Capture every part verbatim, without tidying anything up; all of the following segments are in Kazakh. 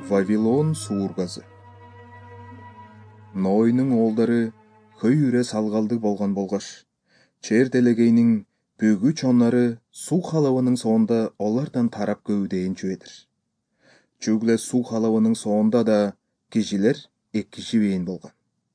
Вавилон суургазы. Нойнун оолдары хөй үре салгалды болгон болгош, чер делегейнин бүгү чоннары суу халабынын соонда олардан тарап көөдөйүн чүбедир. Чүгле суу халабынын соонда да кишилер эккишибейин болгон.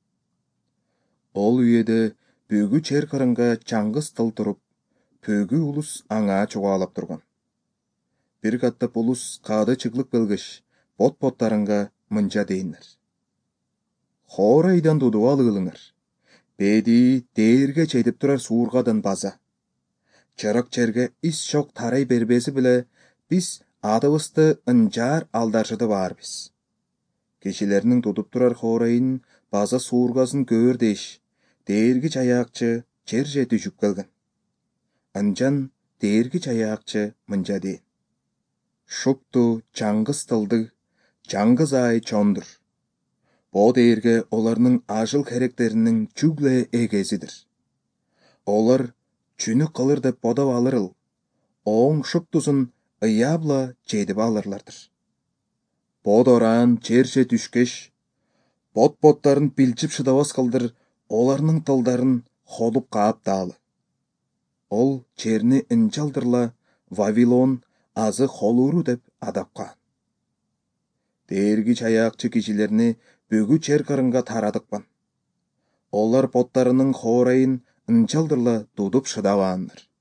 Ол үйеде бүгү чер кырынга чаңгыз тыл туруп, бүгү улус аңаа чугаалап турган. Бир каттап улус каады чыглык белгеш, бот-боттарынга мынча дейиннер. Хоорайдан дудуп алыылыңар. Беди дээрге чедип турар суургадан база. Чырык черге ис чок тарай бербези биле биз адыбызды ынжаар алдаршыды баарбыз. Кишилернин дудуп турар хоорайын база суургасын көөр деш, дээргич аяакчы черже түшүп келген. Анжан дээргич аяакчы мынча дейин. Шупту чаңгыз тылды, чаңгыз ай чондур. Бо дээрге оларның ажыл керектеринин чүгле эгезидир. Олар чүнү кылыр деп бодоп алырыл, оң шуптусун ыябла жедип алырлардыр. Бод ораан черше түшкеш, бот-боттарын билчип шыдабас кылдыр оларның тылдарын холуп каап даалы. Ол черни ынчалдырла Вавилон азы холуру деп адапкан. Дээргич аяакчы кишилерни бүгү чер кырынга тарадыкпан. Олар боттарынын хоорайын ынчалдырла дудуп шыдабааннар.